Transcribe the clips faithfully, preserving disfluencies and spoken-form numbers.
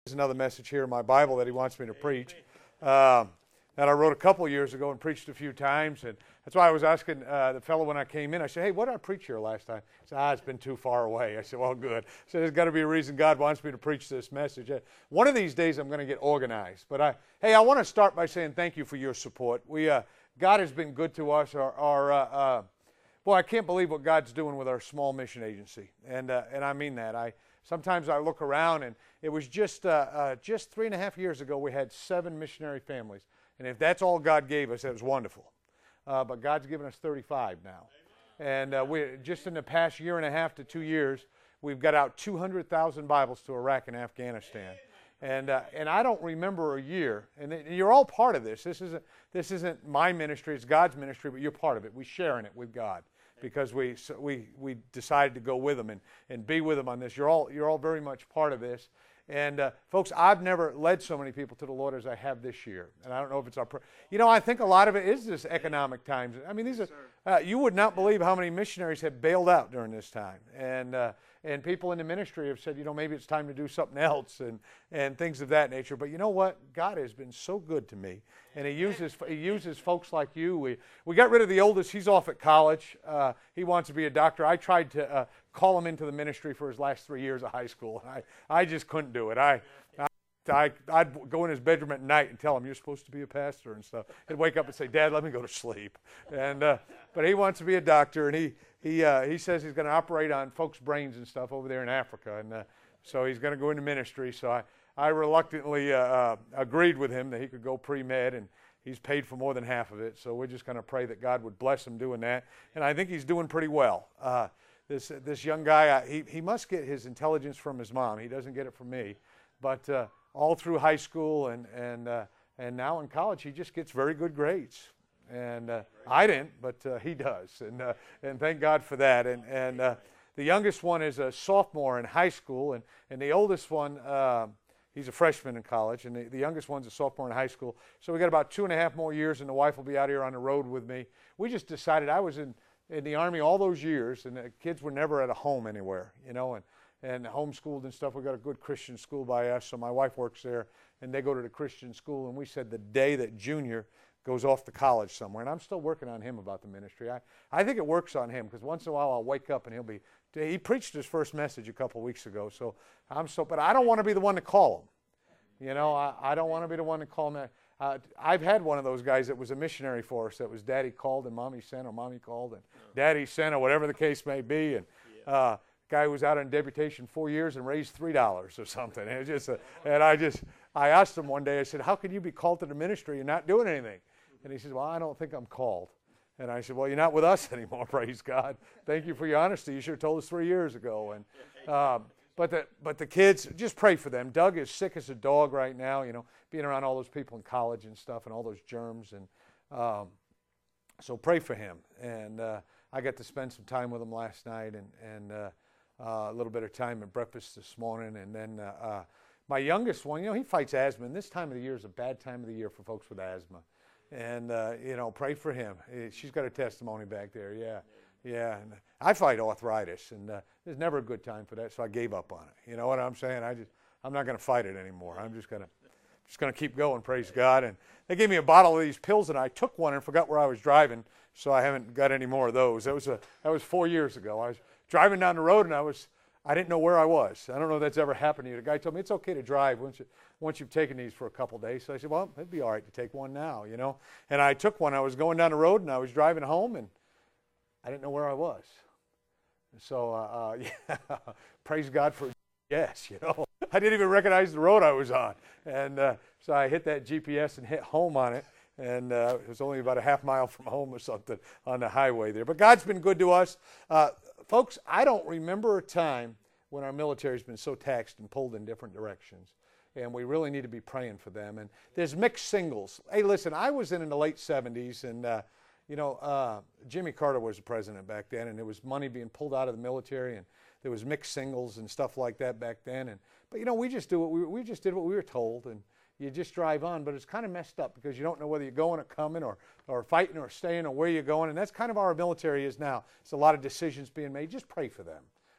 There's another message here in my Bible that he wants me to preach. Um, that I wrote a couple years ago and preached a few times. And that's why I was asking uh, the fellow when I came in, I said, hey, what did I preach here last time? He said, ah, it's been too far away. I said, well, good. I said, there's got to be a reason God wants me to preach this message. Uh, One of these days I'm going to get organized. But, I, hey, I want to start by saying thank you for your support. We, uh, God has been good to us. Our, our uh, uh, boy, I can't believe what God's doing with our small mission agency. And, uh, and I mean that. I Sometimes I look around, and it was just, uh, uh, just three and a half years ago we had seven missionary families. And if that's all God gave us, it was wonderful. Uh, but God's given us thirty-five now. And uh, we just in the past year and a half to two years, we've got out two hundred thousand Bibles to Iraq and Afghanistan. And uh, and I don't remember a year. And you're all part of this. This isn't this isn't my ministry. It's God's ministry, but you're part of it. We're sharing it with God because we so we we decided to go with them and, and be with them on this. You're all you're all very much part of this. And, uh, folks, I've never led so many people to the Lord as I have this year. And I don't know if it's our... Pr- you know, I think a lot of it is this economic times. I mean, these are... Uh, you would not believe how many missionaries have bailed out during this time. And uh, and people in the ministry have said, you know, maybe it's time to do something else and, and things of that nature. But you know what? God has been so good to me. And he uses he uses folks like you. We we got rid of the oldest. He's off at college. Uh, he wants to be a doctor. I tried to uh, call him into the ministry for his last three years of high school. I, I just couldn't do it. I, I, I'd go in his bedroom at night and tell him, you're supposed to be a pastor and stuff. He'd wake up and say, Dad, let me go to sleep. And uh, but he wants to be a doctor, and he he uh, he says he's going to operate on folks' brains and stuff over there in Africa. And uh, so he's going to go into ministry. So I, I reluctantly uh, uh, agreed with him that he could go pre-med, and he's paid for more than half of it. So we're just going to pray that God would bless him doing that. And I think he's doing pretty well. Uh, this this young guy, uh, he, he must get his intelligence from his mom. He doesn't get it from me. But uh, all through high school and and uh, and now in college, he just gets very good grades. And uh, I didn't, but uh, he does. And uh, and thank God for that. And and uh, the youngest one is a sophomore in high school, and and the oldest one, uh, he's a freshman in college, and the, the youngest one's a sophomore in high school. So we got about two and a half more years, and the wife will be out here on the road with me. We just decided I was in in the Army all those years, and the kids were never at a home anywhere, you know, and. and homeschooled and stuff. We got a good Christian school by us, so my wife works there, and they go to the Christian school, and we said the day that Junior goes off to college somewhere, and I'm still working on him about the ministry. I, I think it works on him, because once in a while I'll wake up and he'll be, he preached his first message a couple weeks ago, so I'm so, but I don't want to be the one to call him. You know, I, I don't want to be the one to call him. Uh, I've had one of those guys that was a missionary for us, that was Daddy called and Mommy sent, or Mommy called and Daddy sent, or whatever the case may be, and uh, guy was out on deputation four years and raised three dollars or something. And, it was just a, and I just, I asked him one day, I said, how can you be called to the ministry and not doing anything? And he said, well, I don't think I'm called. And I said, well, you're not with us anymore, praise God. Thank you for your honesty. You should have told us three years ago. And um, but the but the kids, just pray for them. Doug is sick as a dog right now, you know, being around all those people in college and stuff and all those germs. And um, so pray for him. And uh, I got to spend some time with him last night, and, and uh, Uh, a little bit of time at breakfast this morning. And then uh, uh, my youngest one, you know, he fights asthma, and this time of the year is a bad time of the year for folks with asthma. And, uh, you know, pray for him. She's got a testimony back there, yeah. Yeah, and I fight arthritis, and uh, there's never a good time for that, so I gave up on it. You know what I'm saying? I just, I'm not going to fight it anymore. I'm just going to just going to keep going, praise God. And they gave me a bottle of these pills, and I took one and forgot where I was driving, so I haven't got any more of those. That was, a, that was four years ago. I was driving down the road, and I was, I didn't know where I was. I don't know if that's ever happened to you. The guy told me it's okay to drive once, you, once you've taken these for a couple days. So I said, well, it'd be all right to take one now, you know. And I took one. I was going down the road, and I was driving home, and I didn't know where I was. So, uh, uh, yeah, praise God for yes, you know. I didn't even recognize the road I was on. And uh, so I hit that G P S and hit home on it. And uh, it was only about a half mile from home or something on the highway there. But God's been good to us. Uh, folks, I don't remember a time when our military's been so taxed and pulled in different directions. And we really need to be praying for them. And there's mixed singles. Hey, listen, I was in in the late seventies, and, uh, you know, uh, Jimmy Carter was the president back then, and there was money being pulled out of the military, and there was mixed singles and stuff like that back then. And But, you know, we just do what we, we just did what we were told, and you just drive on. But it's kind of messed up because you don't know whether you're going or coming or, or fighting or staying or where you're going. And that's kind of how our military is now. It's a lot of decisions being made. Just pray for them.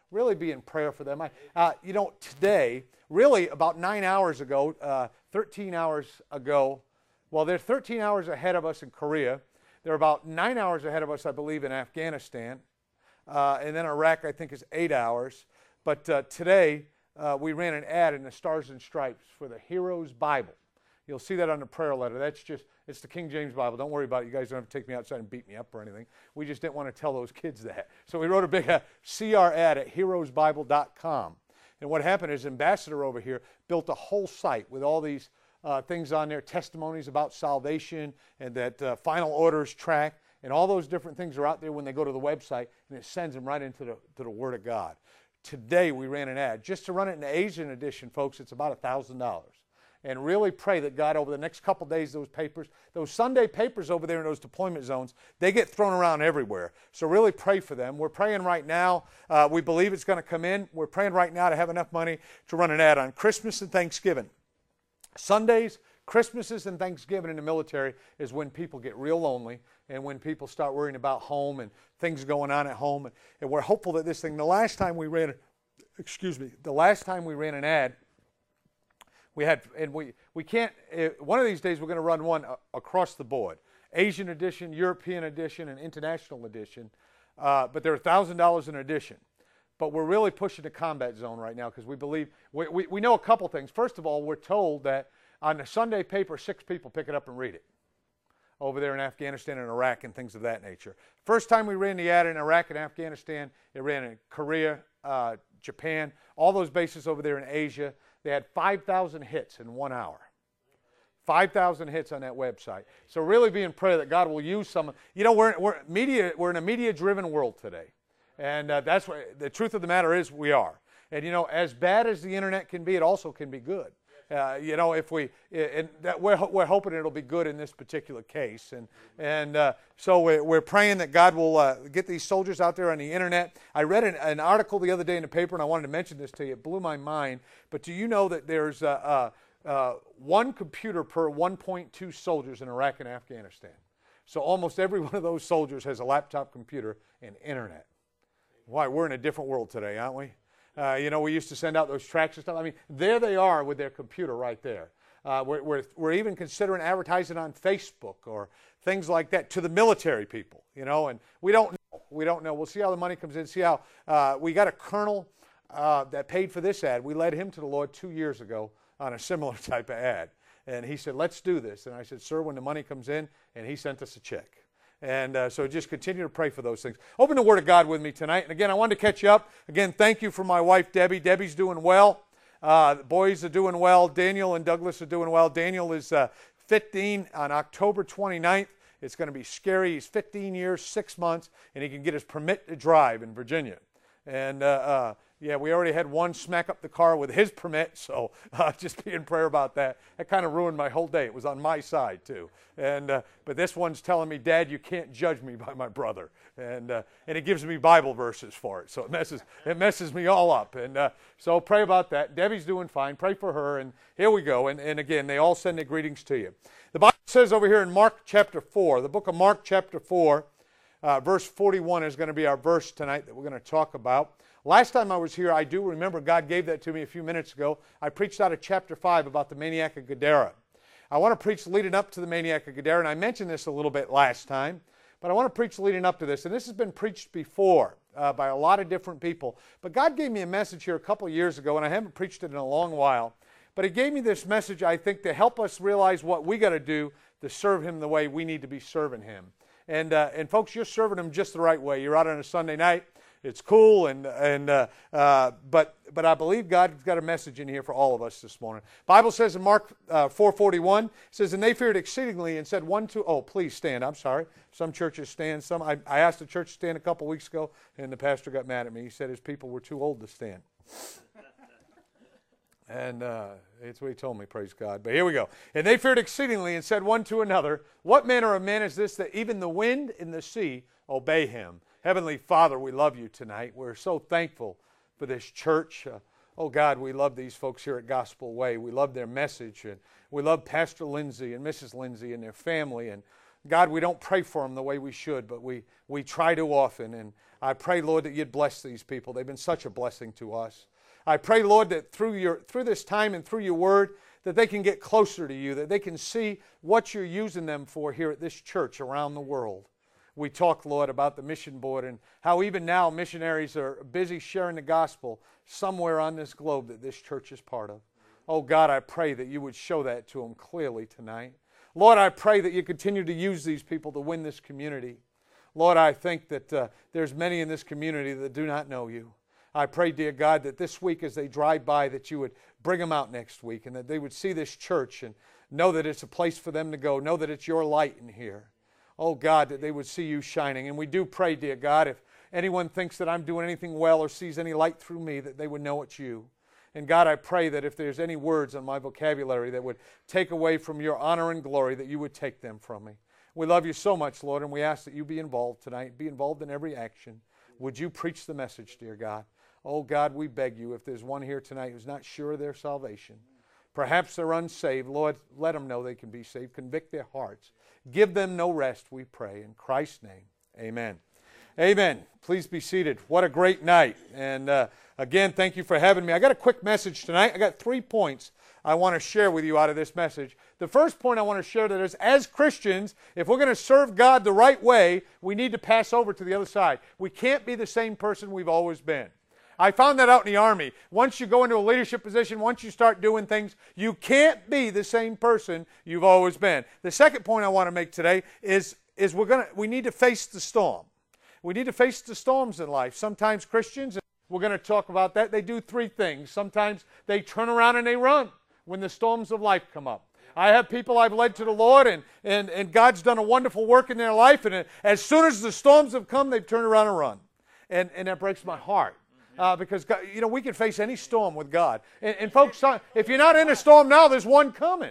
really be in prayer for them. I, uh, you know, today, really about nine hours ago, uh, thirteen hours ago, well, they're thirteen hours ahead of us in Korea. They're about nine hours ahead of us, I believe, in Afghanistan. Uh, and then Iraq, I think, is eight hours. But uh, today, uh, we ran an ad in the Stars and Stripes for the Heroes Bible. You'll see that on the prayer letter. That's just, it's the King James Bible. Don't worry about it. You guys don't have to take me outside and beat me up or anything. We just didn't want to tell those kids that. So we wrote a big uh, C R ad at heroes bible dot com. And what happened is Ambassador over here built a whole site with all these uh, things on there, testimonies about salvation, and that uh, final orders track, and all those different things are out there when they go to the website, and it sends them right into the, to the Word of God. Today we ran an ad. Just to run it in the Asian edition, folks, it's about one thousand dollars. And really pray that God, over the next couple days, those papers, those Sunday papers over there in those deployment zones, they get thrown around everywhere. So really pray for them. We're praying right now. Uh, we believe it's going to come in. We're praying right now to have enough money to run an ad on Christmas and Thanksgiving. Sundays, Christmases, and Thanksgiving in the military is when people get real lonely and when people start worrying about home and things going on at home. And, and we're hopeful that this thing, the last time we ran, excuse me, the last time we ran an ad, we had, and we, we can't, uh, one of these days we're going to run one uh, across the board. Asian edition, European edition, and international edition. Uh, but they're one thousand dollars an edition. But we're really pushing the combat zone right now because we believe, we, we, we know a couple things. First of all, we're told that on the Sunday paper, six people pick it up and read it over there in Afghanistan and Iraq and things of that nature. First time we ran the ad in Iraq and Afghanistan, it ran in Korea, uh, Japan, all those bases over there in Asia. They had five thousand hits in one hour. five thousand hits on that website. So really be in prayer that God will use some. You know, we're, we're, media, we're in a media-driven world today. And uh, that's what the truth of the matter is we are. And, you know, as bad as the internet can be, it also can be good. Uh, you know, if we, and that we're, we're hoping it'll be good in this particular case. And, and uh, so we're, we're praying that God will uh, get these soldiers out there on the internet. I read an, an article the other day in the paper, and I wanted to mention this to you. It blew my mind. But do you know that there's uh, uh, uh, one computer per one point two soldiers in Iraq and Afghanistan? So almost every one of those soldiers has a laptop computer and internet. Why, we're in a different world today, aren't we? Uh, you know, we used to send out those tracts and stuff. I mean, there they are with their computer right there. Uh, we're, we're, we're even considering advertising on Facebook or things like that to the military people, you know, and we don't know. We don't know. We'll see how the money comes in, see how uh, we got a colonel uh, that paid for this ad. We led him to the Lord two years ago on a similar type of ad. And he said, let's do this. And I said, sir, when the money comes in, and he sent us a check. And uh, so just continue to pray for those things. Open the Word of God with me tonight. And again, I wanted to catch you up. Again, thank you for my wife, Debbie. Debbie's doing well. Uh, the boys are doing well. Daniel and Douglas are doing well. Daniel is uh, fifteen on October twenty-ninth. It's going to be scary. He's fifteen years, six months, and he can get his permit to drive in Virginia. And, uh, uh, yeah, we already had one smack up the car with his permit, so uh, just be in prayer about that. That kind of ruined my whole day. It was on my side, too. And uh, but this one's telling me, Dad, you can't judge me by my brother. And uh, and it gives me Bible verses for it, so it messes, it messes me all up. And uh, so pray about that. Debbie's doing fine. Pray for her, and here we go. And, and again, they all send their greetings to you. The Bible says over here in Mark chapter four, the book of Mark chapter four, uh, verse forty-one is going to be our verse tonight that we're going to talk about. Last time I was here, I do remember God gave that to me a few minutes ago. I preached out of chapter five about the maniac of Gadara. I want to preach leading up to the maniac of Gadara, and I mentioned this a little bit last time, but I want to preach leading up to this. And this has been preached before uh, by a lot of different people. But God gave me a message here a couple of years ago, and I haven't preached it in a long while. But He gave me this message, I think, to help us realize what we got to do to serve Him the way we need to be serving Him. And, uh, and folks, you're serving Him just the right way. You're out on a Sunday night. It's cool, and and uh, uh, but but I believe God's got a message in here for all of us this morning. Bible says in Mark uh, four forty-one, it says, and they feared exceedingly and said one to, oh, please stand. I'm sorry. Some churches stand. Some I, I asked the church to stand a couple weeks ago, and the pastor got mad at me. He said his people were too old to stand. And uh, it's what he told me, praise God. But here we go. And they feared exceedingly and said one to another, what manner of man is this that even the wind and the sea obey him? Heavenly Father, we love you tonight. We're so thankful for this church. Uh, oh, God, we love these folks here at Gospel Way. We love their message. And we love Pastor Lindsay and Missus Lindsay and their family. And God, we don't pray for them the way we should, but we, we try too often. And I pray, Lord, that you'd bless these people. They've been such a blessing to us. I pray, Lord, that through your through this time and through your word, that they can get closer to you, that they can see what you're using them for here at this church around the world. We talk, Lord, about the mission board and how even now missionaries are busy sharing the gospel somewhere on this globe that this church is part of. Oh, God, I pray that you would show that to them clearly tonight. Lord, I pray that you continue to use these people to win this community. Lord, I think that uh, there's many in this community that do not know you. I pray, dear God, that this week as they drive by, that you would bring them out next week and that they would see this church and know that it's a place for them to go, know that it's your light in here. Oh, God, that they would see you shining. And we do pray, dear God, if anyone thinks that I'm doing anything well or sees any light through me, that they would know it's you. And God, I pray that if there's any words on my vocabulary that would take away from your honor and glory, that you would take them from me. We love you so much, Lord, and we ask that you be involved tonight, be involved in every action. Would you preach the message, dear God? Oh, God, we beg you, if there's one here tonight who's not sure of their salvation, perhaps they're unsaved, Lord, let them know they can be saved. Convict their hearts. Give them no rest, we pray. In Christ's name, amen. Amen. Please be seated. What a great night. And uh, again, thank you for having me. I got a quick message tonight. I got three points I want to share with you out of this message. The first point I want to share that is, as Christians, if we're going to serve God the right way, we need to pass over to the other side. We can't be the same person we've always been. I found that out in the Army. Once you go into a leadership position, once you start doing things, you can't be the same person you've always been. The second point I want to make today is, is we're gonna, we need to face the storm. We need to face the storms in life. Sometimes Christians, and we're going to talk about that, they do three things. Sometimes they turn around and they run when the storms of life come up. I have people I've led to the Lord, and, and, and God's done a wonderful work in their life, and as soon as the storms have come, they've turned around and run. And, and that breaks my heart. Uh, because, God, you know, we can face any storm with God. And, and folks, if you're not in a storm now, there's one coming.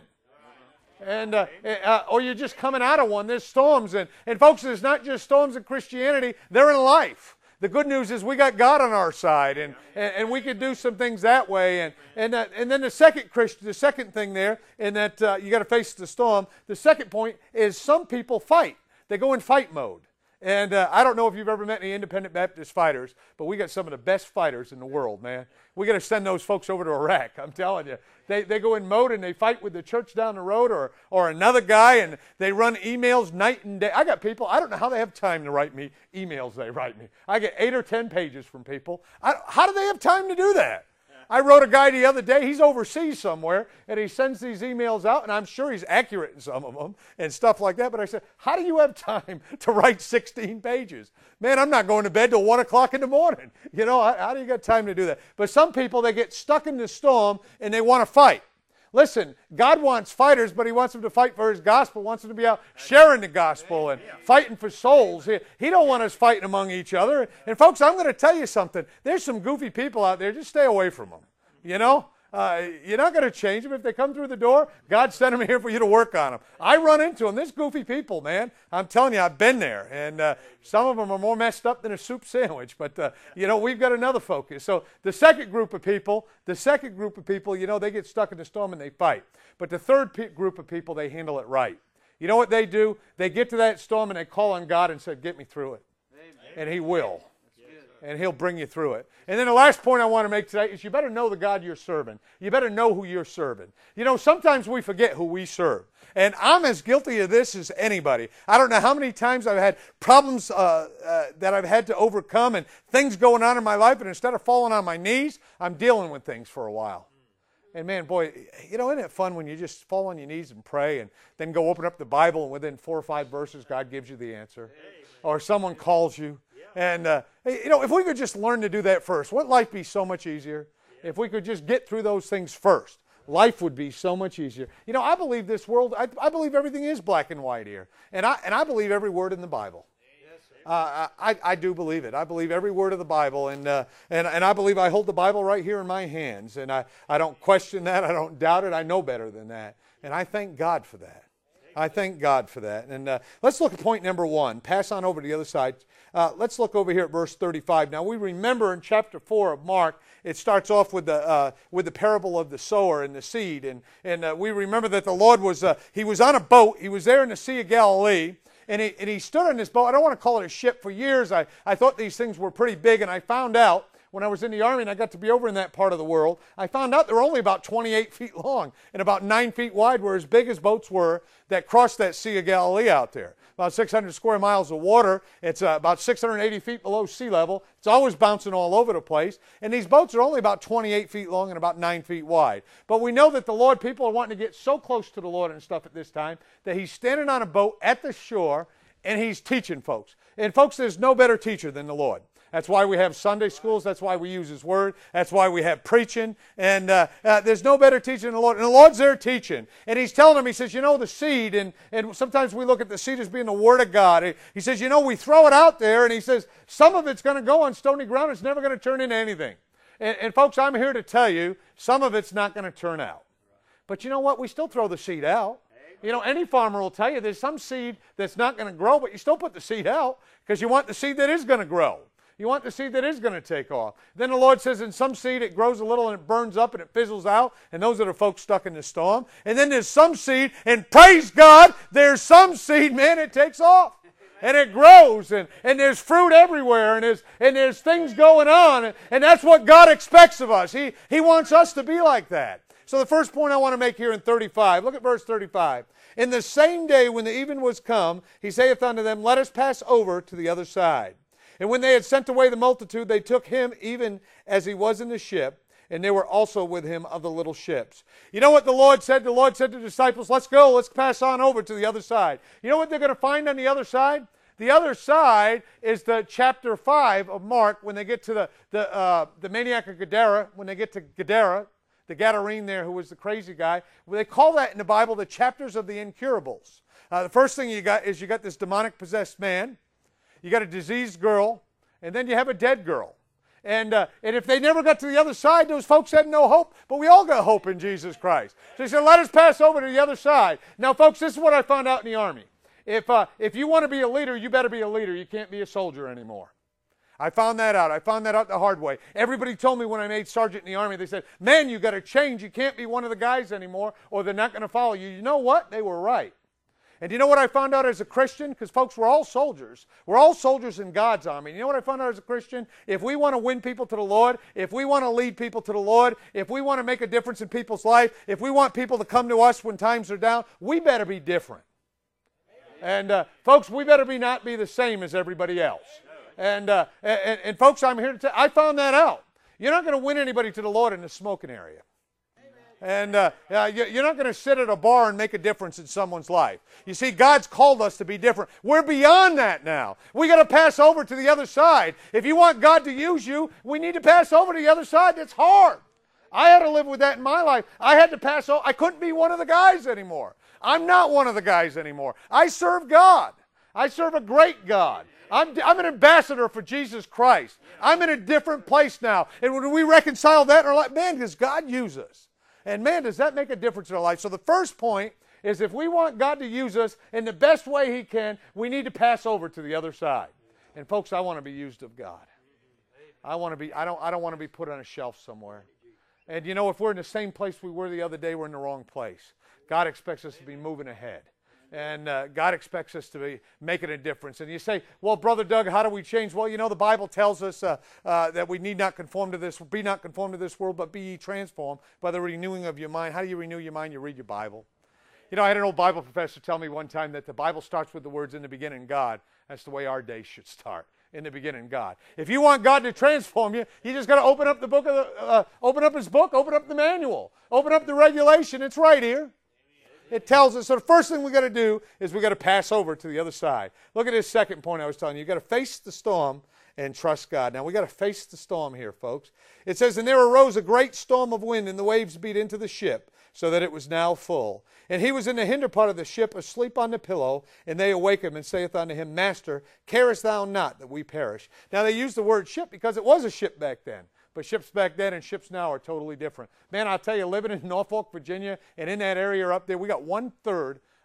And uh, uh, or you're just coming out of one. There's storms. And, and folks, there's not just storms in Christianity. They're in life. The good news is we got God on our side. And, and, and we can do some things that way. And and, uh, and then the second Christ, the second thing there, in that uh, you got to face the storm. The second point is some people fight. They go in fight mode. And uh, I don't know if you've ever met any independent Baptist fighters, but we got some of the best fighters in the world, man. We got to send those folks over to Iraq, I'm telling you. They they go in mode and they fight with the church down the road or, or another guy, and they run emails night and day. I got people, I don't know how they have time to write me emails they write me. I get eight or ten pages from people. I, how do they have time to do that? I wrote a guy the other day, he's overseas somewhere, and he sends these emails out, and I'm sure he's accurate in some of them and stuff like that, but I said, how do you have time to write sixteen pages? Man, I'm not going to bed till one o'clock in the morning. You know, how, how do you get time to do that? But some people, they get stuck in the storm, and they want to fight. Listen, God wants fighters, but he wants them to fight for his gospel, wants them to be out sharing the gospel and fighting for souls. He, he don't want us fighting among each other. And folks, I'm going to tell you something. There's some goofy people out there. Just stay away from them. You know? Uh, you're not going to change them. If they come through the door, God sent them here for you to work on them. I run into them. There's goofy people, man. I'm telling you, I've been there. And uh, some of them are more messed up than a soup sandwich. But, uh, you know, we've got another focus. So the second group of people, the second group of people, you know, they get stuck in the storm and they fight. But the third pe- group of people, they handle it right. You know what they do? They get to that storm and they call on God and say, get me through it. Amen. And he will. And he'll bring you through it. And then the last point I want to make today is you better know the God you're serving. You better know who you're serving. You know, sometimes we forget who we serve. And I'm as guilty of this as anybody. I don't know how many times I've had problems uh, uh, that I've had to overcome and things going on in my life, and instead of falling on my knees, I'm dealing with things for a while. And man, boy, you know, isn't it fun when you just fall on your knees and pray and then go open up the Bible and within four or five verses, God gives you the answer. Or someone calls you. And, uh, you know, if we could just learn to do that first, wouldn't life be so much easier? If we could just get through those things first, life would be so much easier. You know, I believe this world, I, I believe everything is black and white here. And I, and I believe every word in the Bible. Uh, I, I do believe it. I believe every word of the Bible. And, uh, and, and I believe I hold the Bible right here in my hands. And I, I don't question that. I don't doubt it. I know better than that. And I thank God for that. I thank God for that. And uh, let's look at point number one. Pass on over to the other side. Uh, let's look over here at verse thirty-five. Now, we remember in chapter four of Mark, it starts off with the uh, with the parable of the sower and the seed. And, and uh, we remember that the Lord was, uh, he was on a boat. He was there in the Sea of Galilee. And he, and he stood on this boat. I don't want to call it a ship. For years, I, I thought these things were pretty big. And I found out when I was in the Army and I got to be over in that part of the world, I found out they were only about twenty-eight feet long and about nine feet wide, were as big as boats were that crossed that Sea of Galilee out there. About six hundred square miles of water. It's uh, about six hundred eighty feet below sea level. It's always bouncing all over the place. And these boats are only about twenty-eight feet long and about nine feet wide. But we know that the Lord, people are wanting to get so close to the Lord and stuff at this time that he's standing on a boat at the shore and he's teaching folks. And folks, there's no better teacher than the Lord. That's why we have Sunday schools. That's why we use His Word. That's why we have preaching. And uh, uh, there's no better teacher than the Lord. And the Lord's there teaching. And He's telling them, He says, you know, the seed, and, and sometimes we look at the seed as being the Word of God. He says, you know, we throw it out there, and He says, some of it's going to go on stony ground. It's never going to turn into anything. And, and folks, I'm here to tell you, some of it's not going to turn out. But you know what? We still throw the seed out. You know, any farmer will tell you there's some seed that's not going to grow, but you still put the seed out because you want the seed that is going to grow. You want the seed that is going to take off. Then the Lord says in some seed it grows a little and it burns up and it fizzles out, and those are the folks stuck in the storm. And then there's some seed, and praise God, there's some seed, man, it takes off. And it grows, and, and there's fruit everywhere, and there's, and there's things going on, and, and that's what God expects of us. He, he wants us to be like that. So the first point I want to make here in thirty-five, look at verse thirty-five. In the same day when the even was come, he saith unto them, let us pass over to the other side. And when they had sent away the multitude, they took him even as he was in the ship, and they were also with him of the little ships. You know what the Lord said? The Lord said to the disciples, let's go, let's pass on over to the other side. You know what they're going to find on the other side? The other side is the chapter five of Mark, when they get to the, the, uh, the maniac of Gadara, when they get to Gadara, the Gadarene there who was the crazy guy. Well, they call that in the Bible the chapters of the incurables. Uh, the first thing you got is you got this demonic possessed man. You got a diseased girl, and then you have a dead girl. And, uh, and if they never got to the other side, those folks had no hope. But we all got hope in Jesus Christ. So he said, let us pass over to the other side. Now, folks, this is what I found out in the Army. If, uh, if you want to be a leader, you better be a leader. You can't be a soldier anymore. I found that out. I found that out the hard way. Everybody told me when I made sergeant in the Army, they said, man, you got to change. You can't be one of the guys anymore, or they're not going to follow you. You know what? They were right. And do you know what I found out as a Christian? Because, folks, we're all soldiers. We're all soldiers in God's army. You know what I found out as a Christian? If we want to win people to the Lord, if we want to lead people to the Lord, if we want to make a difference in people's life, if we want people to come to us when times are down, we better be different. And, uh, folks, we better be not be the same as everybody else. And, uh, and, and, folks, I'm here to tell you, I found that out. You're not going to win anybody to the Lord in the smoking area. And uh, uh, you're not going to sit at a bar and make a difference in someone's life. You see, God's called us to be different. We're beyond that now. We got to pass over to the other side. If you want God to use you, we need to pass over to the other side. That's hard. I had to live with that in my life. I had to pass over. I couldn't be one of the guys anymore. I'm not one of the guys anymore. I serve God. I serve a great God. I'm, I'm an ambassador for Jesus Christ. I'm in a different place now. And when we reconcile that in our life, man, does God use us? And man, does that make a difference in our life. So the first point is if we want God to use us in the best way He can, we need to pass over to the other side. And folks, I want to be used of God. I want to be, I don't, I don't want to be put on a shelf somewhere. And you know, if we're in the same place we were the other day, we're in the wrong place. God expects us to be moving ahead. And uh, God expects us to be making a difference. And you say, well, Brother Doug, how do we change? Well, you know, the Bible tells us uh, uh, that we need not conform to this, be not conformed to this world, but be ye transformed by the renewing of your mind. How do you renew your mind? You read your Bible. You know, I had an old Bible professor tell me one time that the Bible starts with the words, in the beginning, God. That's the way our day should start. In the beginning, God. If you want God to transform you, you just got to open up the book of the, uh, open up His book, open up the manual, open up the regulation. It's right here. It tells us. So the first thing we got to do is we got to pass over to the other side. Look at this second point I was telling you. You got to face the storm and trust God. Now we got to face the storm here, folks. It says, and there arose a great storm of wind, and the waves beat into the ship, so that it was now full. And he was in the hinder part of the ship, asleep on the pillow, and they awake him, and saith unto him, Master, carest thou not that we perish? Now they used the word ship because it was a ship back then. But ships back then and ships now are totally different. Man, I'll tell you, living in Norfolk, Virginia, and in that area up there, we got one-third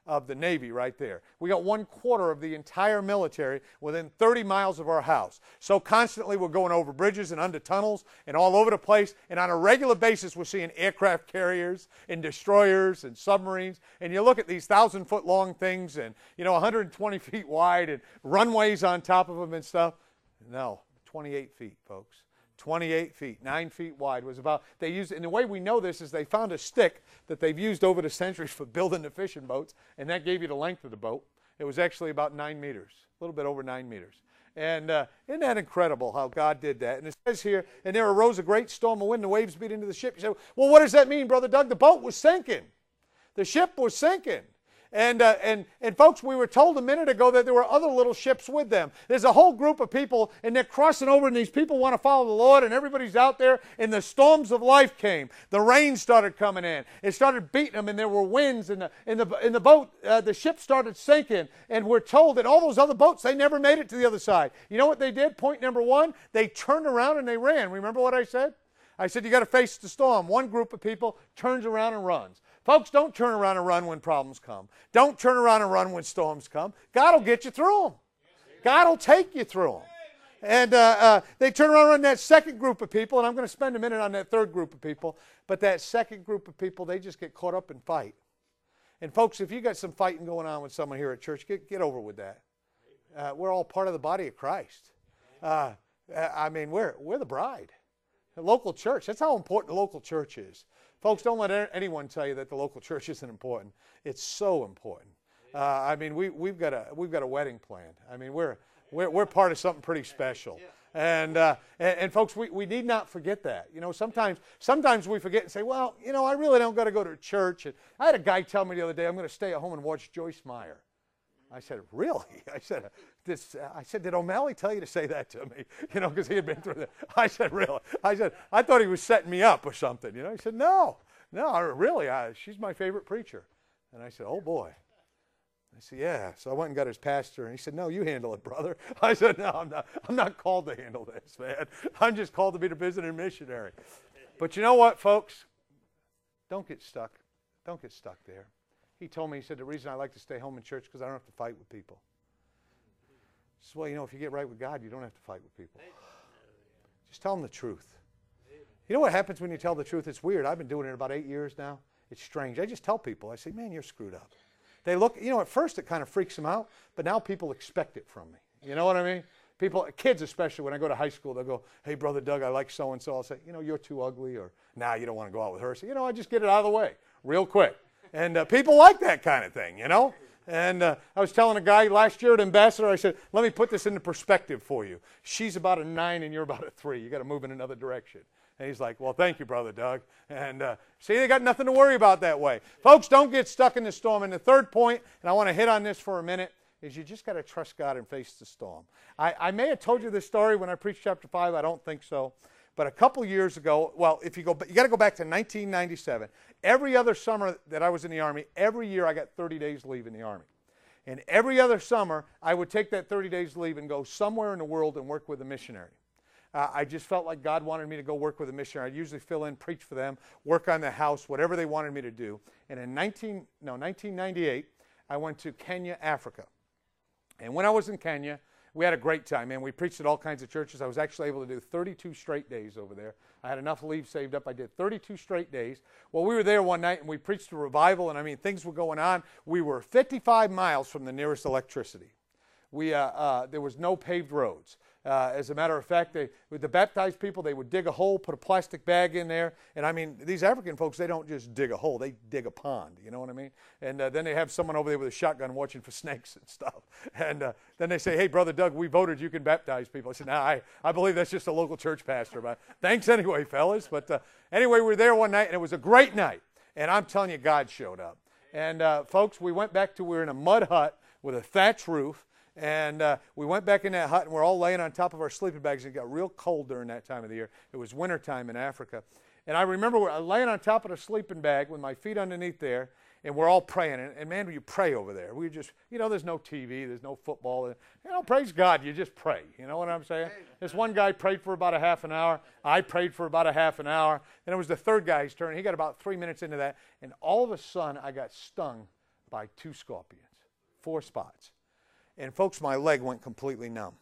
of the Navy right there. We got one quarter of the entire military within thirty miles of our house. So constantly we're going over bridges and under tunnels and all over the place. And on a regular basis we're seeing aircraft carriers and destroyers and submarines. And you look at these thousand foot long things and, you know, one hundred twenty feet wide and runways on top of them and stuff. No, twenty-eight feet, folks. twenty-eight feet, nine feet wide was about, they used, and the way we know this is they found a stick that they've used over the centuries for building the fishing boats, and that gave you the length of the boat. It was actually about nine meters, a little bit over nine meters. And uh, isn't that incredible how God did that? And it says here, and there arose a great storm of wind, and the waves beat into the ship. You say, well, what does that mean, Brother Doug? The boat was sinking. The ship was sinking. And, uh, and, and folks, we were told a minute ago that there were other little ships with them. There's a whole group of people, and they're crossing over, and these people want to follow the Lord, and everybody's out there, and the storms of life came. The rain started coming in. It started beating them, and there were winds, and the, in, the, in the boat, uh, the ship started sinking, and we're told that all those other boats, they never made it to the other side. You know what they did? Point number one, they turned around and they ran. Remember what I said? I said you got to face the storm. One group of people turns around and runs. Folks, don't turn around and run when problems come. Don't turn around and run when storms come. God will get you through them. God will take you through them. And uh, uh, they turn around and run. That second group of people, and I'm going to spend a minute on that third group of people, but that second group of people, they just get caught up in fight. And folks, if you got some fighting going on with someone here at church, get, get over with that. Uh, we're all part of the body of Christ. Uh, I mean, we're, we're the bride. The local church, that's how important the local church is. Folks, don't let anyone tell you that the local church isn't important. It's so important. Uh, I mean, we, we've got a we've got a wedding planned. I mean, we're we're, we're part of something pretty special. And, uh, and and folks, we, we need not forget that. You know, sometimes sometimes we forget and say, well, you know, I really don't got to go to church. And I had a guy tell me the other day, I'm going to stay at home and watch Joyce Meyer. I said, really? I said, this, I said, did O'Malley tell you to say that to me? You know, because he had been through that. I said, really? I said, I thought he was setting me up or something. You know, he said, no, no, really, I, she's my favorite preacher. And I said, oh, boy. I said, yeah. So I went and got his pastor, and he said, no, you handle it, brother. I said, no, I'm not, I'm not called to handle this, man. I'm just called to be the visiting missionary. But you know what, folks? Don't get stuck. Don't get stuck there. He told me, he said, the reason I like to stay home in church is because I don't have to fight with people. He said, well, you know, if you get right with God, you don't have to fight with people. Just tell them the truth. You know what happens when you tell the truth? It's weird. I've been doing it about eight years now. It's strange. I just tell people. I say, man, you're screwed up. They look, you know, at first it kind of freaks them out, but now people expect it from me. You know what I mean? People, kids especially, when I go to high school, they'll go, hey, Brother Doug, I like so-and-so. I'll say, you know, you're too ugly, or, nah, you don't want to go out with her. So, you know, I just get it out of the way real quick. And uh, people like that kind of thing, you know. And uh, I was telling a guy last year at Ambassador, I said, let me put this into perspective for you. She's about a nine and you're about a three. You got to move in another direction. And he's like, well, thank you, Brother Doug. And uh, see, they got nothing to worry about that way. Folks, don't get stuck in the storm. And the third point, and I want to hit on this for a minute, is you just got to trust God and face the storm. I, I may have told you this story when I preached chapter five. I don't think so. But a couple years ago, well, if you go, you got to go back to nineteen ninety-seven. Every other summer that I was in the Army, every year I got thirty days leave in the Army. And every other summer, I would take that thirty days leave and go somewhere in the world and work with a missionary. Uh, I just felt like God wanted me to go work with a missionary. I'd usually fill in, preach for them, work on the house, whatever they wanted me to do. And in nineteen, no, nineteen ninety-eight, I went to Kenya, Africa. And when I was in Kenya, we had a great time, man. We preached at all kinds of churches. I was actually able to do thirty-two straight days over there. I had enough leave saved up. I did thirty-two straight days. Well, we were there one night, and we preached a revival, and, I mean, things were going on. We were fifty-five miles from the nearest electricity. We, uh, uh, there was no paved roads. Uh, as a matter of fact, they, with the baptized people, they would dig a hole, put a plastic bag in there. And, I mean, these African folks, they don't just dig a hole. They dig a pond, you know what I mean? And uh, then they have someone over there with a shotgun watching for snakes and stuff. And uh, then they say, hey, Brother Doug, we voted you can baptize people. I said, nah, I, I believe that's just a local church pastor. But thanks anyway, fellas. But uh, anyway, we were there one night, and it was a great night. And I'm telling you, God showed up. And, uh, folks, we went back to, we were in a mud hut with a thatch roof. And uh, we went back in that hut, and we're all laying on top of our sleeping bags. And it got real cold during that time of the year. It was wintertime in Africa. And I remember we're laying on top of the sleeping bag with my feet underneath there, and we're all praying. And, and man, you pray over there. We just, you know, there's no T V, there's no football. You know, praise God, you just pray. You know what I'm saying? This one guy prayed for about a half an hour. I prayed for about a half an hour. Then it was the third guy's turn. He got about three minutes into that. And all of a sudden, I got stung by two scorpions, four spots. And folks, my leg went completely numb.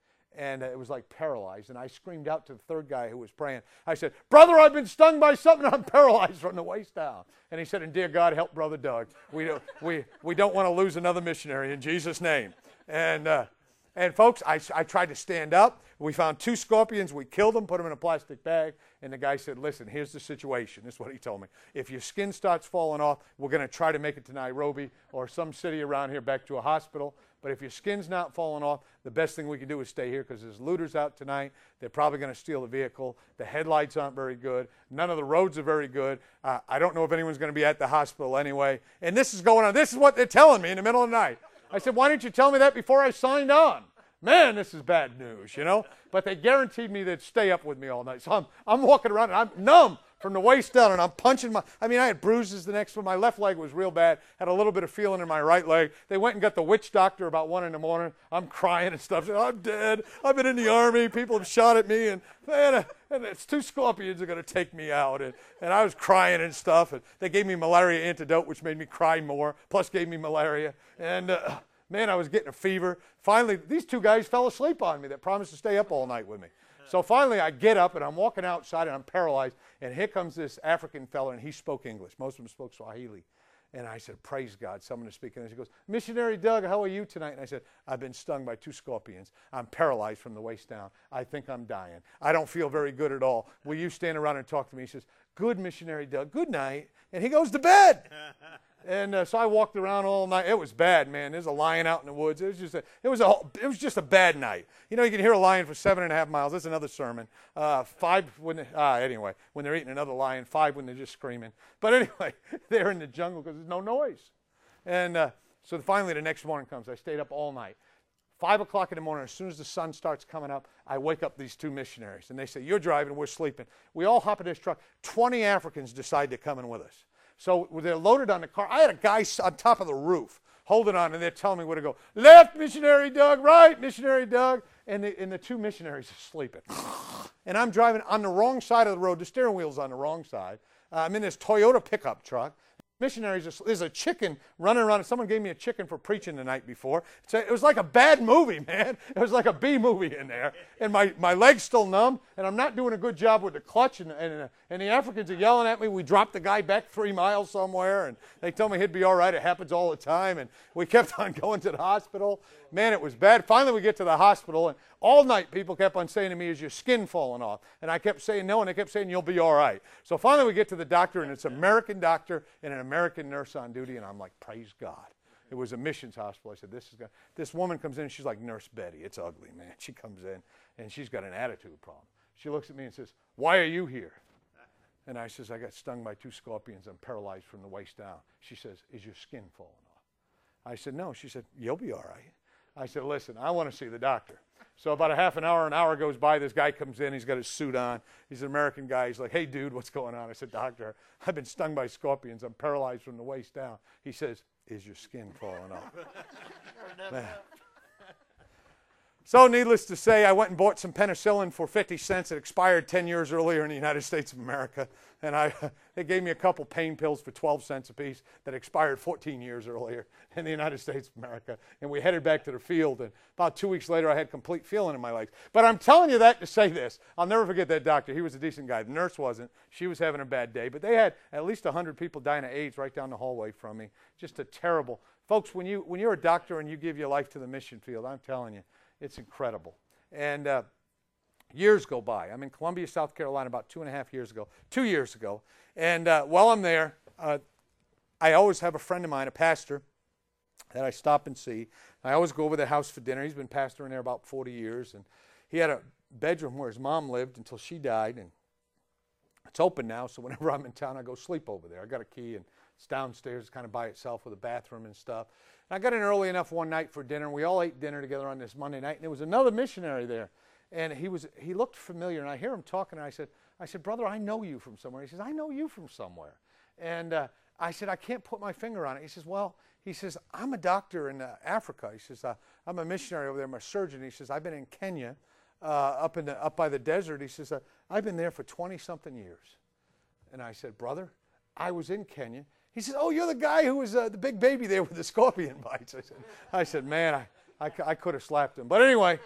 And it was like paralyzed. And I screamed out to the third guy who was praying. I said, brother, I've been stung by something. I'm paralyzed from the waist down. And he said, and dear God, help Brother Doug. We don't, we, we don't want to lose another missionary in Jesus' name. And, uh, and folks, I, I tried to stand up. We found two scorpions. We killed them, put them in a plastic bag. And the guy said, listen, here's the situation. This is what he told me. If your skin starts falling off, we're going to try to make it to Nairobi or some city around here back to a hospital. But if your skin's not falling off, the best thing we can do is stay here because there's looters out tonight. They're probably going to steal the vehicle. The headlights aren't very good. None of the roads are very good. Uh, I don't know if anyone's going to be at the hospital anyway. And this is going on. This is what they're telling me in the middle of the night. I said, why didn't you tell me that before I signed on? Man, this is bad news, you know. But they guaranteed me they'd stay up with me all night. So I'm, I'm walking around and I'm numb from the waist down, and I'm punching my, I mean, I had bruises the next one. My left leg was real bad. Had a little bit of feeling in my right leg. They went and got the witch doctor about one in the morning. I'm crying and stuff. I'm dead. I've been in the army. People have shot at me, and man, uh, and it's two scorpions are going to take me out. And, and I was crying and stuff. And they gave me malaria antidote, which made me cry more, plus gave me malaria. And, uh, man, I was getting a fever. Finally, these two guys fell asleep on me that promised to stay up all night with me. So finally, I get up, and I'm walking outside, and I'm paralyzed. And here comes this African fella, and he spoke English. Most of them spoke Swahili. And I said, praise God, someone is speaking English. He goes, Missionary Doug, how are you tonight? And I said, I've been stung by two scorpions. I'm paralyzed from the waist down. I think I'm dying. I don't feel very good at all. Will you stand around and talk to me? He says, good, Missionary Doug, good night. And he goes to bed. And uh, so I walked around all night. It was bad, man. There's a lion out in the woods. It was just a, it was a, it was just a bad night. You know, you can hear a lion for seven and a half miles. That's another sermon. Uh, five when, they, ah, anyway, when they're eating another lion. Five when they're just screaming. But anyway, they're in the jungle because there's no noise. And uh, so finally the next morning comes. I stayed up all night. Five o'clock in the morning, as soon as the sun starts coming up, I wake up these two missionaries. And they say, you're driving, we're sleeping. We all hop in this truck. twenty Africans decide to come in with us. So they're loaded on the car. I had a guy on top of the roof holding on, and they're telling me where to go. Left, Missionary Doug. Right, Missionary Doug. And the, and the two missionaries are sleeping. And I'm driving on the wrong side of the road. The steering wheel's on the wrong side. Uh, I'm in this Toyota pickup truck. Missionaries, are, there's a chicken running around. Someone gave me a chicken for preaching the night before. So it was like a bad movie, man. It was like a B movie in there. And my, my leg's still numb, and I'm not doing a good job with the clutch. And, and, and the Africans are yelling at me. We dropped the guy back three miles somewhere, and they tell me he'd be all right. It happens all the time. And we kept on going to the hospital. Man, it was bad. Finally, we get to the hospital, and all night people kept on saying to me, is your skin falling off? And I kept saying no, and they kept saying, you'll be all right. So finally we get to the doctor, and it's an American doctor and an American nurse on duty, and I'm like, praise God. It was a missions hospital. I said, this is good. This woman comes in, and she's like Nurse Betty. It's ugly, man. She comes in, and she's got an attitude problem. She looks at me and says, why are you here? And I says, I got stung by two scorpions. I'm paralyzed from the waist down. She says, is your skin falling off? I said, no. She said, you'll be all right. I said, listen, I want to see the doctor. So about a half an hour, an hour goes by. This guy comes in. He's got his suit on. He's an American guy. He's like, hey, dude, what's going on? I said, doctor, I've been stung by scorpions. I'm paralyzed from the waist down. He says, is your skin falling off? Man. So needless to say, I went and bought some penicillin for fifty cents. It expired ten years earlier in the United States of America. And I, they gave me a couple pain pills for twelve cents a piece that expired fourteen years earlier in the United States of America. And we headed back to the field. And about two weeks later, I had complete feeling in my legs. But I'm telling you that to say this. I'll never forget that doctor. He was a decent guy. The nurse wasn't. She was having a bad day. But they had at least one hundred people dying of AIDS right down the hallway from me. Just a terrible. Folks, when, you, when you're a doctor and you give your life to the mission field, I'm telling you, it's incredible. And uh, years go by. I'm in Columbia, South Carolina about two and a half years ago, two years ago. And uh, while I'm there, uh, I always have a friend of mine, a pastor, that I stop and see. I always go over to their house for dinner. He's been pastoring there about forty years. And he had a bedroom where his mom lived until she died. And it's open now, so whenever I'm in town, I go sleep over there. I got a key, and it's downstairs, kind of by itself with a bathroom and stuff. And I got in early enough one night for dinner. We all ate dinner together on this Monday night, and there was another missionary there. And he was he looked familiar, and I hear him talking, and I said, I said, brother, I know you from somewhere. He says, I know you from somewhere. And uh, I said, I can't put my finger on it. He says, well, he says, I'm a doctor in uh, Africa. He says, uh, I'm a missionary over there. I'm a surgeon. He says, I've been in Kenya, uh, up in the, up by the desert. He says, uh, I've been there for twenty-something years. And I said, brother, I was in Kenya. He said, oh, you're the guy who was uh, the big baby there with the scorpion bites. I said, I said, man, I, I, I could have slapped him. But anyway,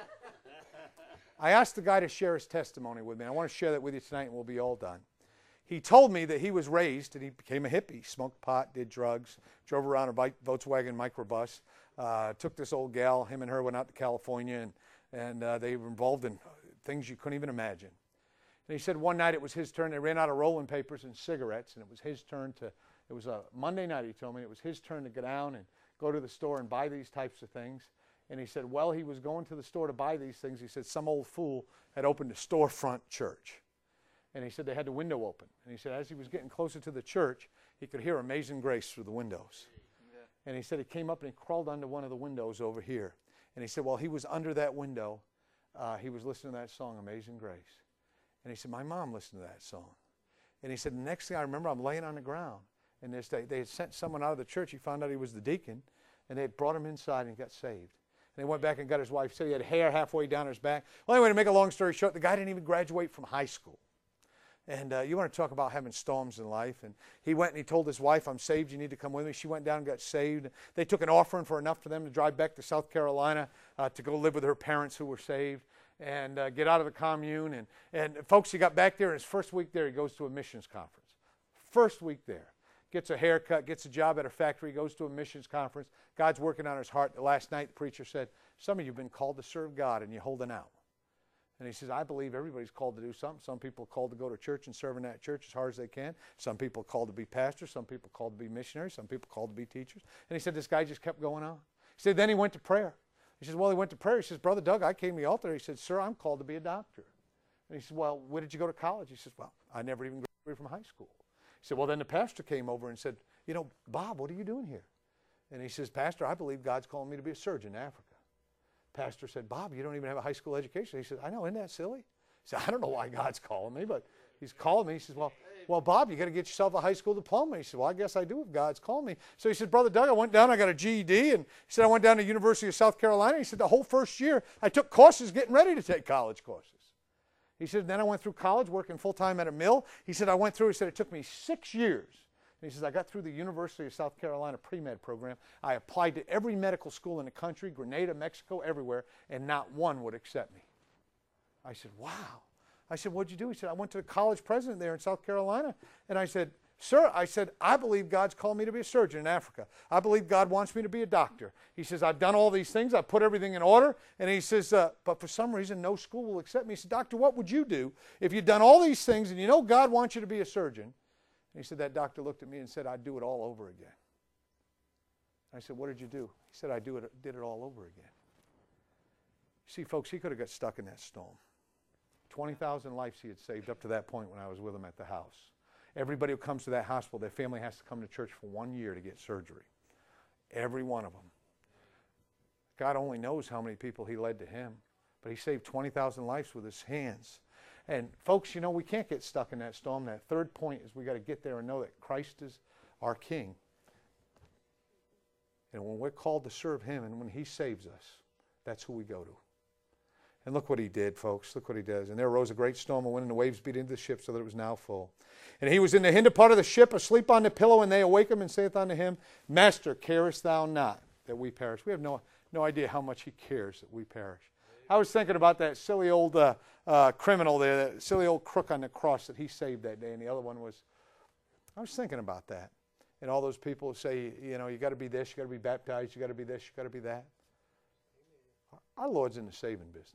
I asked the guy to share his testimony with me. I want to share that with you tonight, and we'll be all done. He told me that he was raised, and he became a hippie, smoked pot, did drugs, drove around a bike, Volkswagen microbus, uh, took this old gal, him and her went out to California, and, and uh, they were involved in things you couldn't even imagine. And he said one night it was his turn. They ran out of rolling papers and cigarettes, and it was his turn to, it was a Monday night, he told me, it was his turn to go down and go to the store and buy these types of things. And he said, while he was going to the store to buy these things, he said some old fool had opened a storefront church. And he said they had the window open. And he said as he was getting closer to the church, he could hear Amazing Grace through the windows. Yeah. And he said he came up and he crawled under one of the windows over here. And he said while he was under that window, uh, he was listening to that song, Amazing Grace. And he said, my mom listened to that song. And he said, the next thing I remember, I'm laying on the ground. And this day, they had sent someone out of the church. He found out he was the deacon. And they had brought him inside and he got saved. And he went back and got his wife. Said he had hair halfway down his back. Well, anyway, to make a long story short, the guy didn't even graduate from high school. And uh, you want to talk about having storms in life. And he went and he told his wife, I'm saved, you need to come with me. She went down and got saved. They took an offering for enough for them to drive back to South Carolina uh, to go live with her parents who were saved and uh, get out of the commune. And, and folks, he got back there, and his first week there, he goes to a missions conference. First week there. Gets a haircut, gets a job at a factory, goes to a missions conference. God's working on his heart. Last night, the preacher said, some of you have been called to serve God, and you're holding out. And he says, I believe everybody's called to do something. Some people are called to go to church and serve in that church as hard as they can. Some people are called to be pastors. Some people are called to be missionaries. Some people are called to be teachers. And he said this guy just kept going on. He said, then he went to prayer. He says, well, he went to prayer. He says, Brother Doug, I came to the altar. He said, sir, I'm called to be a doctor. And he said, well, where did you go to college? He says, well, I never even graduated from high school. He said, well, then the pastor came over and said, you know, Bob, what are you doing here? And he says, Pastor, I believe God's calling me to be a surgeon in Africa. Pastor said, Bob, you don't even have a high school education. He said, I know, isn't that silly? He said, I don't know why God's calling me, but he's calling me. He says, well, well, Bob, you got to get yourself a high school diploma. He said, well, I guess I do if God's called me. So he said, Brother Doug, I went down, I got a G E D, and he said, I went down to the University of South Carolina. He said, the whole first year, I took courses getting ready to take college courses. He said, then I went through college working full-time at a mill. He said, I went through, he said, it took me six years. And he says, I got through the University of South Carolina pre-med program. I applied to every medical school in the country, Grenada, Mexico, everywhere, and not one would accept me. I said, wow. I said, what'd you do? He said, I went to the college president there in South Carolina. And I said, sir, I said, I believe God's called me to be a surgeon in Africa. I believe God wants me to be a doctor. He says, I've done all these things. I've put everything in order. And he says, uh, but for some reason, no school will accept me. He said, doctor, what would you do if you'd done all these things and you know God wants you to be a surgeon? And he said, that doctor looked at me and said, I'd do it all over again. I said, what did you do? He said, I do it, did it all over again. See, folks, he could have got stuck in that storm. twenty thousand lives he had saved up to that point when I was with him at the house. Everybody who comes to that hospital, their family has to come to church for one year to get surgery. Every one of them. God only knows how many people he led to him, but he saved twenty thousand lives with his hands. And folks, you know, we can't get stuck in that storm. That third point is we got to get there and know that Christ is our King. And when we're called to serve him and when he saves us, that's who we go to. And look what he did, folks. Look what he does. And there arose a great storm of wind, and the waves beat into the ship so that it was now full. And he was in the hinder part of the ship, asleep on the pillow, and they awake him and saith unto him, Master, carest thou not that we perish? We have no, no idea how much he cares that we perish. I was thinking about that silly old uh, uh, criminal there, that silly old crook on the cross that he saved that day, and the other one was, I was thinking about that. And all those people who say, you know, you got to be this, you got to be baptized, you got to be this, you got to be that. Our Lord's in the saving business.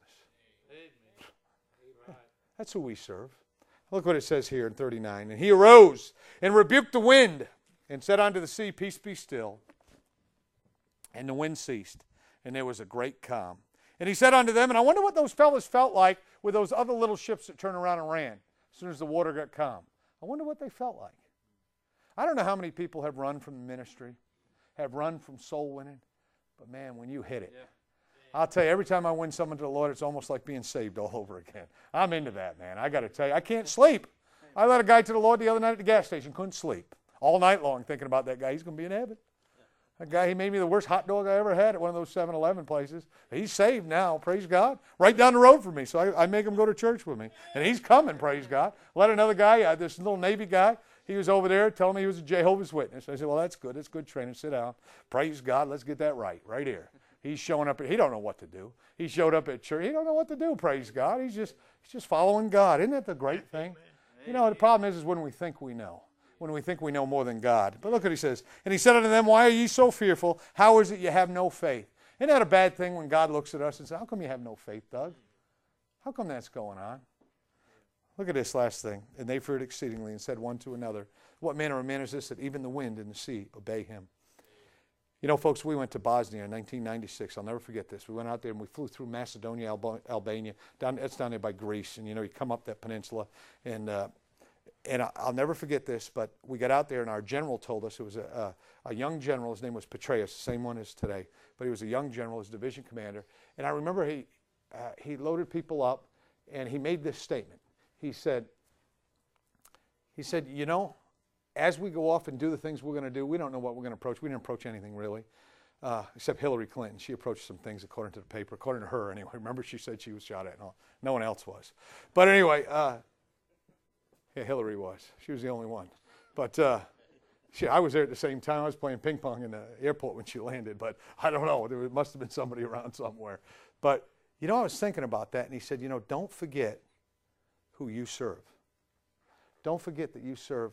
Amen. That's who we serve. Look what it says here in thirty-nine. And he arose and rebuked the wind and said unto the sea, Peace, be still. And the wind ceased, and there was a great calm. And he said unto them, and I wonder what those fellas felt like with those other little ships that turned around and ran as soon as the water got calm. I wonder what they felt like. I don't know how many people have run from the ministry, have run from soul winning, but man, when you hit it, yeah. I'll tell you, every time I win someone to the Lord, it's almost like being saved all over again. I'm into that, man. I got to tell you, I can't sleep. I led a guy to the Lord the other night at the gas station, couldn't sleep. All night long thinking about that guy. He's going to be in heaven. That guy, he made me the worst hot dog I ever had at one of those seven eleven places. He's saved now, praise God. Right down the road from me, so I, I make him go to church with me. And he's coming, praise God. Let another guy, uh, this little Navy guy, He was over there telling me he was a Jehovah's Witness. I said, well, that's good. That's good training. Sit down. Praise God. Let's get that right, right here. He's showing up. He don't know what to do. He showed up at church. He don't know what to do, praise God. He's just, he's just following God. Isn't that the great thing? You know, the problem is, is when we think we know. When we think we know more than God. But look what he says. And he said unto them, why are ye so fearful? How is it you have no faith? Isn't that a bad thing when God looks at us and says, how come you have no faith, Doug? How come that's going on? Look at this last thing. And they feared exceedingly and said one to another, what manner of man is this that even the wind and the sea obey him? You know, folks, we went to Bosnia in nineteen ninety-six. I'll never forget this. We went out there and we flew through Macedonia, Alba- Albania. Down, it's down there by Greece. And, you know, you come up that peninsula. And uh, and I, I'll never forget this, but we got out there and our general told us, it was a, a, a young general. His name was Petraeus, the same one as today. But he was a young general, his division commander. And I remember he, uh, he loaded people up and he made this statement. He said, he said, you know, as we go off and do the things we're going to do, we don't know what we're going to approach. We didn't approach anything really, uh, except Hillary Clinton. She approached some things according to the paper, according to her anyway. Remember, she said she was shot at and all. No one else was. But anyway, uh, yeah, Hillary was. She was the only one. But uh, she, I was there at the same time. I was playing ping pong in the airport when she landed. But I don't know. There must have been somebody around somewhere. But, you know, I was thinking about that. And he said, you know, don't forget who you serve. Don't forget that you serve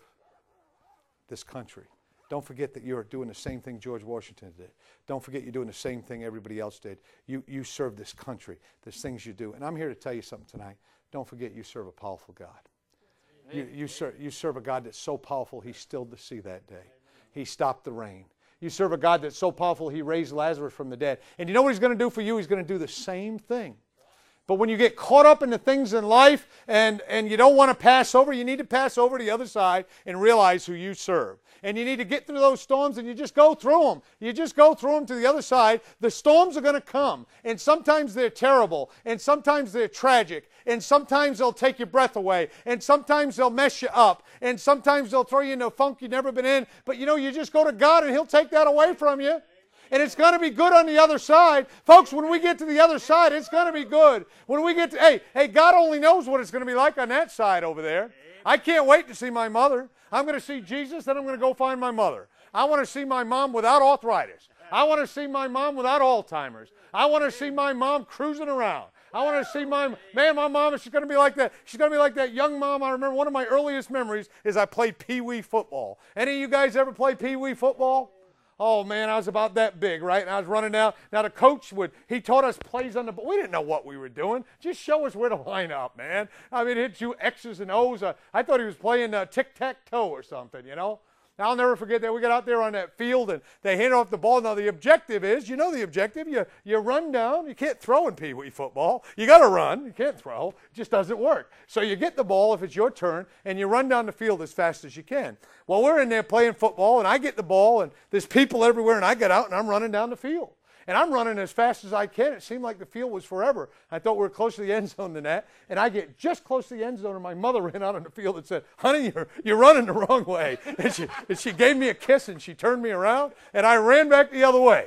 this country. Don't forget that you're doing the same thing George Washington did. Don't forget you're doing the same thing everybody else did. You, you serve this country. There's things you do. And I'm here to tell you something tonight. Don't forget you serve a powerful God. You, you, serve, you serve a God that's so powerful he stilled the sea that day. He stopped the rain. You serve a God that's so powerful he raised Lazarus from the dead. And you know what he's going to do for you? He's going to do the same thing. But when you get caught up in the things in life and, and you don't want to pass over, you need to pass over to the other side and realize who you serve. And you need to get through those storms and you just go through them. You just go through them to the other side. The storms are going to come. And sometimes they're terrible. And sometimes they're tragic. And sometimes they'll take your breath away. And sometimes they'll mess you up. And sometimes they'll throw you in a funk you've never been in. But you know, you just go to God and He'll take that away from you. And it's going to be good on the other side. Folks, when we get to the other side, it's going to be good. When we get to, hey, hey, God only knows what it's going to be like on that side over there. I can't wait to see my mother. I'm going to see Jesus, then I'm going to go find my mother. I want to see my mom without arthritis. I want to see my mom without Alzheimer's. I want to see my mom cruising around. I want to see my, man, my mom, she's going to be like that. She's going to be like that young mom. I remember one of my earliest memories is I played pee-wee football. Any of you guys ever play pee-wee football? Oh, man, I was about that big, right? And I was running down. Now, the coach would, he taught us plays on the ball. We didn't know what we were doing. Just show us where to line up, man. I mean, hit you X's and O's. Uh, I thought he was playing uh, tic-tac-toe or something, you know. Now, I'll never forget that. We got out there on that field, and they hand off the ball. Now, the objective is, you know the objective, you, you run down. You can't throw in pee-wee football. You got to run. You can't throw. It just doesn't work. So you get the ball if it's your turn, and you run down the field as fast as you can. Well, we're in there playing football, and I get the ball, and there's people everywhere, and I get out, and I'm running down the field. And I'm running as fast as I can. It seemed like the field was forever. I thought we were closer to the end zone than that. And I get just close to the end zone, and my mother ran out on the field and said, honey, you're, you're running the wrong way. And she, and she gave me a kiss, and she turned me around, and I ran back the other way.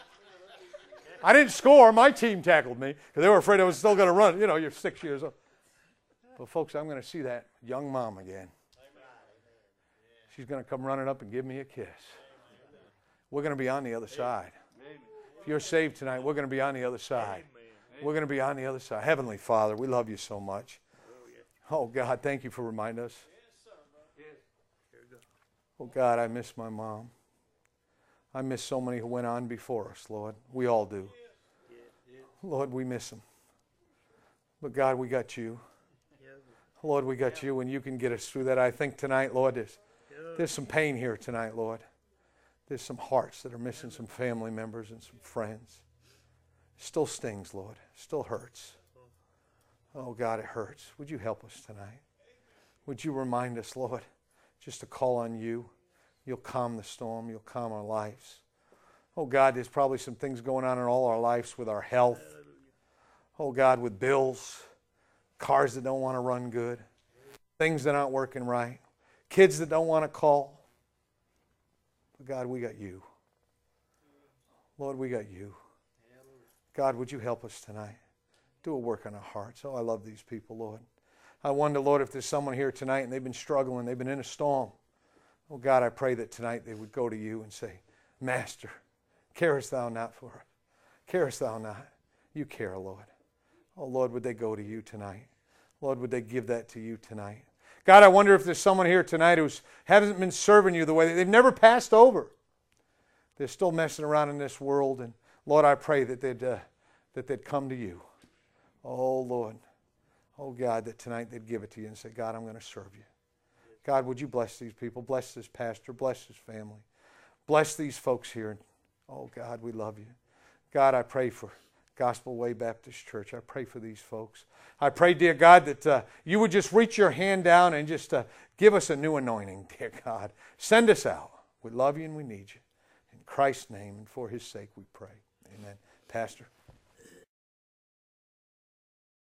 I didn't score. My team tackled me because they were afraid I was still going to run. You know, you're six years old. But, folks, I'm going to see that young mom again. She's going to come running up and give me a kiss. We're going to be on the other side. If you're saved tonight, we're going to be on the other side. We're going to be on the other side. Heavenly Father, we love you so much. Oh, God, thank you for reminding us. Oh, God, I miss my mom. I miss so many who went on before us, Lord. We all do. Lord, we miss them. But, God, we got you. Lord, we got you, and you can get us through that. I think tonight, Lord, there's, there's some pain here tonight, Lord. There's some hearts that are missing some family members and some friends. Still stings, Lord. Still hurts. Oh, God, it hurts. Would you help us tonight? Would you remind us, Lord, just to call on you. You'll calm the storm. You'll calm our lives. Oh, God, there's probably some things going on in all our lives with our health. Oh, God, with bills, cars that don't want to run good, things that aren't working right, kids that don't want to call. But God, we got you. Lord, we got you. God, would you help us tonight? Do a work on our hearts. Oh, I love these people, Lord. I wonder, Lord, if there's someone here tonight and they've been struggling, they've been in a storm. Oh God, I pray that tonight they would go to you and say, Master, carest thou not for us? Carest thou not? You care, Lord. Oh Lord, would they go to you tonight? Lord, would they give that to you tonight? God, I wonder if there's someone here tonight who hasn't been serving you the way that they've never passed over. They're still messing around in this world, and Lord, I pray that they'd uh, that they'd come to you. Oh Lord, oh God, that tonight they'd give it to you and say, God, I'm going to serve you. God, would you bless these people? Bless this pastor. Bless his family. Bless these folks here. Oh, God, we love you. God, I pray for Gospel Way Baptist Church. I pray for these folks. I pray, dear God, that uh, you would just reach your hand down and just uh, give us a new anointing, dear God. Send us out. We love you and we need you. In Christ's name and for his sake we pray. Amen. Pastor.